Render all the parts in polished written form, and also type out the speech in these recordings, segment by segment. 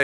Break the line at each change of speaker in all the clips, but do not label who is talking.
say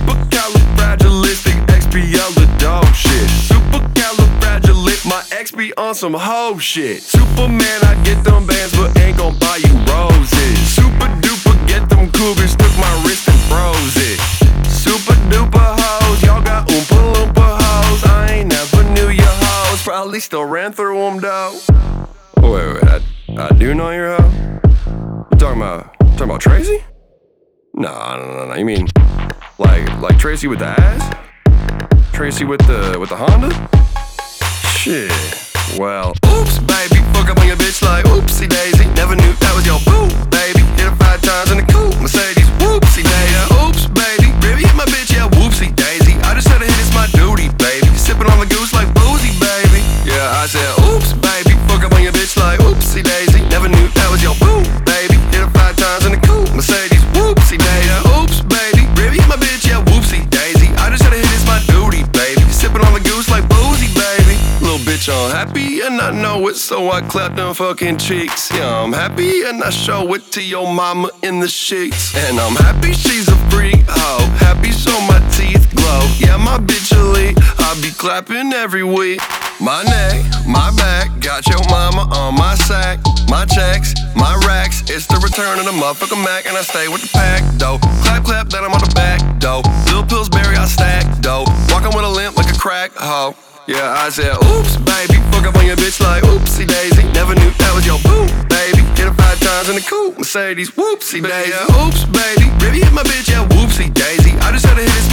supercalifragilisticexpialidocious shit. Supercalifragilistic, my ex be on some hoe shit. Superman, I get them bands, but ain't gon' buy you roses. Super duper, get them cougars, took my wrist and froze it. Super duper hoes, y'all got oompa loompa hoes. I ain't never knew your hoes, probably still ran through them though. Wait, I do know your hoe? You talking about Tracy? No, you mean like Tracy with the ass? Tracy with the Honda? Shit. Well, oops, baby, fuck up on your bitch like oopsie daisy. Never knew that was your boo, baby. Hit her 5 times in the coupe, Mercedes, whoopsie daisy. Oops, baby, baby, hit my bitch, yeah, whoopsie daisy. I just said it, it's my duty, baby. Sipping on the goose like boozy, baby. Yeah, I said, oops, baby, fuck up on your bitch like oopsie daisy. Never knew that was your boo, baby. Hit her 5 times in the coupe, Mercedes, whoopsie daisy. Oops, baby, baby, hit my bitch, yeah, whoopsie daisy. I just said it, it's my duty, baby. Sipping on the goose like boozy, baby. Little bitch on happy and I know it, so I clap them fucking cheeks. Yeah, I'm happy and I show it to your mama in the sheets. And I'm happy she's a freak hoe, happy so my teeth glow. Yeah, my bitch elite, I be clapping every week. My neck, my back, got your mama on my sack. My checks, my racks, it's the return of the motherfucking Mac. And I stay with the pack, though. Clap, clap, then I'm on the back, though. Lil Pillsbury, I stack, though. Walking with a limp like a crack hoe. Yeah, I said, oops, baby, fuck up on your bitch like oopsie daisy. Never knew that was your boo, baby. Hit her 5 times in the coupe, Mercedes, whoopsie daisy. Yeah, oops, baby, baby, hit my bitch, yeah, whoopsie daisy. I just had to hit his